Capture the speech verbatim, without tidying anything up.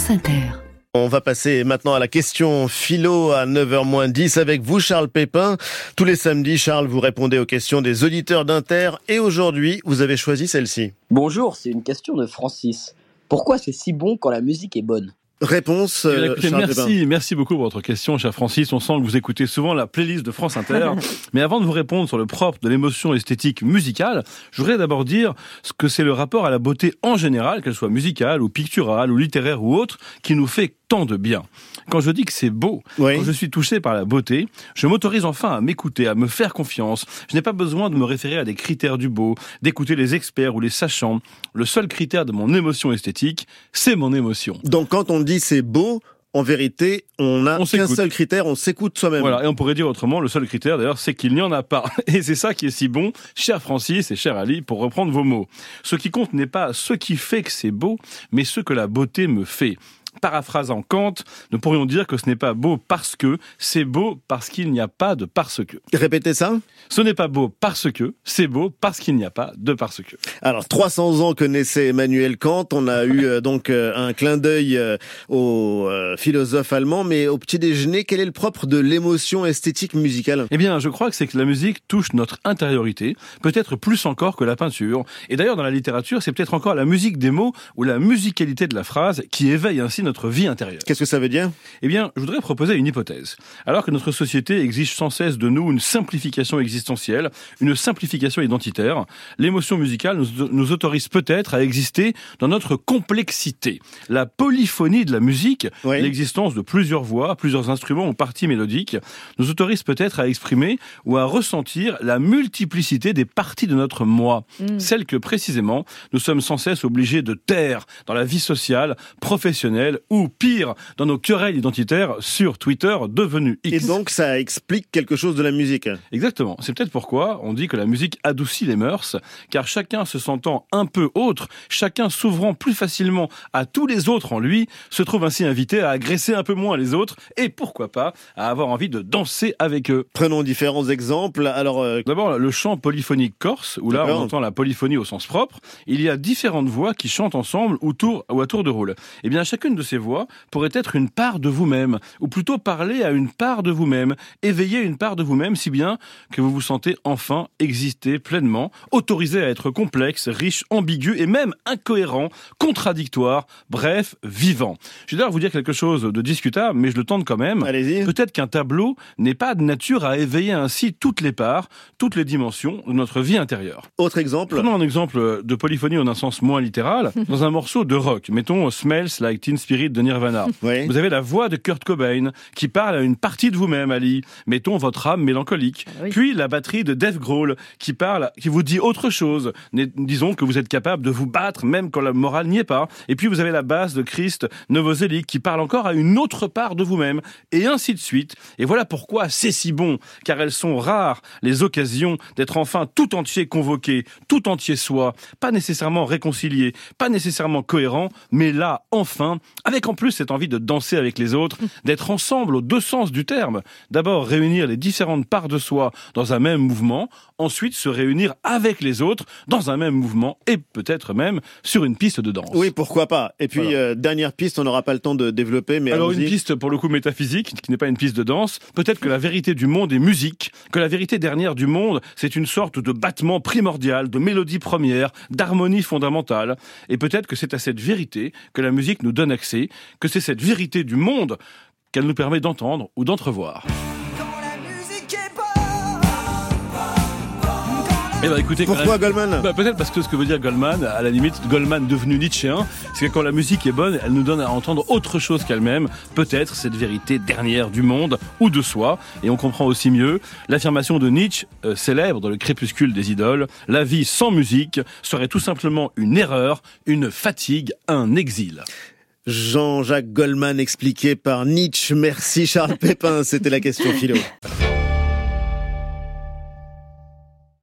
France Inter. On va passer maintenant à la question philo à neuf heures moins dix avec vous, Charles Pépin. Tous les samedis, Charles, vous répondez aux questions des auditeurs d'Inter et aujourd'hui, vous avez choisi celle-ci. Bonjour, c'est une question de Francis. Pourquoi c'est si bon quand la musique est bonne ? Réponse, euh, eh bien, écoutez, Charles merci, Pépin. merci beaucoup pour votre question, cher Francis. On sent que vous écoutez souvent la playlist de France Inter. Mais avant de vous répondre sur le propre de l'émotion esthétique musicale, je voudrais d'abord dire ce que c'est le rapport à la beauté en général, qu'elle soit musicale ou picturale ou littéraire ou autre, qui nous fait tant de bien. Quand je dis que c'est beau, Oui. quand je suis touché par la beauté, je m'autorise enfin à m'écouter, à me faire confiance. Je n'ai pas besoin de me référer à des critères du beau, d'écouter les experts ou les sachants. Le seul critère de mon émotion esthétique, c'est mon émotion. Donc quand on dit c'est beau, en vérité, on n'a On qu'un s'écoute. seul critère, on s'écoute soi-même. Voilà, et on pourrait dire autrement, le seul critère d'ailleurs, c'est qu'il n'y en a pas. Et c'est ça qui est si bon, cher Francis et cher Ali, pour reprendre vos mots. Ce qui compte n'est pas ce qui fait que c'est beau, mais ce que la beauté me fait. Paraphrasant Kant, nous pourrions dire que ce n'est pas beau parce que, c'est beau parce qu'il n'y a pas de parce que. Répétez ça. Ce n'est pas beau parce que, c'est beau parce qu'il n'y a pas de parce que. Alors, trois cents ans que naissait Emmanuel Kant, on a eu euh, donc euh, un clin d'œil euh, au euh, philosophe allemand, mais au petit déjeuner, quel est le propre de l'émotion esthétique musicale ? Eh bien, je crois que c'est que la musique touche notre intériorité, peut-être plus encore que la peinture. Et d'ailleurs, dans la littérature, c'est peut-être encore la musique des mots ou la musicalité de la phrase qui éveille ainsi notre vie intérieure. Qu'est-ce que ça veut dire ? Eh bien, je voudrais proposer une hypothèse. Alors que notre société exige sans cesse de nous une simplification existentielle, une simplification identitaire, l'émotion musicale nous, nous autorise peut-être à exister dans notre complexité. La polyphonie de la musique, Oui. l'existence de plusieurs voix, plusieurs instruments ou parties mélodiques, nous autorise peut-être à exprimer ou à ressentir la multiplicité des parties de notre moi, Mm. celles que précisément nous sommes sans cesse obligés de taire dans la vie sociale, professionnelle ou pire, dans nos querelles identitaires sur Twitter devenu X. Et donc, ça explique quelque chose de la musique. Exactement. C'est peut-être pourquoi on dit que la musique adoucit les mœurs, car chacun se sentant un peu autre, chacun s'ouvrant plus facilement à tous les autres en lui, se trouve ainsi invité à agresser un peu moins les autres et pourquoi pas à avoir envie de danser avec eux. Prenons différents exemples. Alors, euh, D'abord, le chant polyphonique corse, où là on D'accord. entend la polyphonie au sens propre. Il y a différentes voix qui chantent ensemble ou, tour, ou à tour de rôle. Eh bien, chacune de ces voix pourrait être une part de vous-même, ou plutôt parler à une part de vous-même, éveiller une part de vous-même, si bien que vous vous sentez enfin exister pleinement, autorisé à être complexe, riche, ambigu et même incohérent, contradictoire, bref, vivant. Je vais d'ailleurs vous dire quelque chose de discutable, mais je le tente quand même. allez-y. Peut-être qu'un tableau n'est pas de nature à éveiller ainsi toutes les parts, toutes les dimensions de notre vie intérieure. Autre exemple. Prenons un exemple de polyphonie en un sens moins littéral. Dans un morceau de rock, mettons Smells Like Teen Spirit de Nirvana. Oui. Vous avez la voix de Kurt Cobain qui parle à une partie de vous-même, Ali. Mettons votre âme mélancolique. Ah oui. Puis la batterie de Dave Grohl qui parle, qui vous dit autre chose. Né- Disons que vous êtes capable de vous battre même quand la morale n'y est pas. Et puis vous avez la basse de Christ Novoselic qui parle encore à une autre part de vous-même. Et ainsi de suite. Et voilà pourquoi c'est si bon. Car elles sont rares les occasions d'être enfin tout entier convoqué, tout entier soi. Pas nécessairement réconcilié, pas nécessairement cohérent, mais là, enfin, avec en plus cette envie de danser avec les autres, d'être ensemble aux deux sens du terme. D'abord, réunir les différentes parts de soi dans un même mouvement, ensuite se réunir avec les autres dans un même mouvement et peut-être même sur une piste de danse. Oui, pourquoi pas. Et puis, Voilà. euh, dernière piste, on n'aura pas le temps de développer, mais Alors allons-y. une piste pour le coup métaphysique, qui n'est pas une piste de danse, peut-être que la vérité du monde est musique, que la vérité dernière du monde, c'est une sorte de battement primordial, de mélodie première, d'harmonie fondamentale, et peut-être que c'est à cette vérité que la musique nous donne accès, que c'est cette vérité du monde qu'elle nous permet d'entendre ou d'entrevoir. Eh ben écoutez, quand Pourquoi même- Goldman ? Bah, peut-être parce que ce que veut dire Goldman, à la limite, Goldman devenu nietzschéen, c'est que quand la musique est bonne, elle nous donne à entendre autre chose qu'elle-même, peut-être cette vérité dernière du monde ou de soi, et on comprend aussi mieux l'affirmation de Nietzsche, euh, célèbre dans le crépuscule des idoles, la vie sans musique serait tout simplement une erreur, une fatigue, un exil. Jean-Jacques Goldman expliqué par Nietzsche. Merci Charles Pépin, c'était la question philo.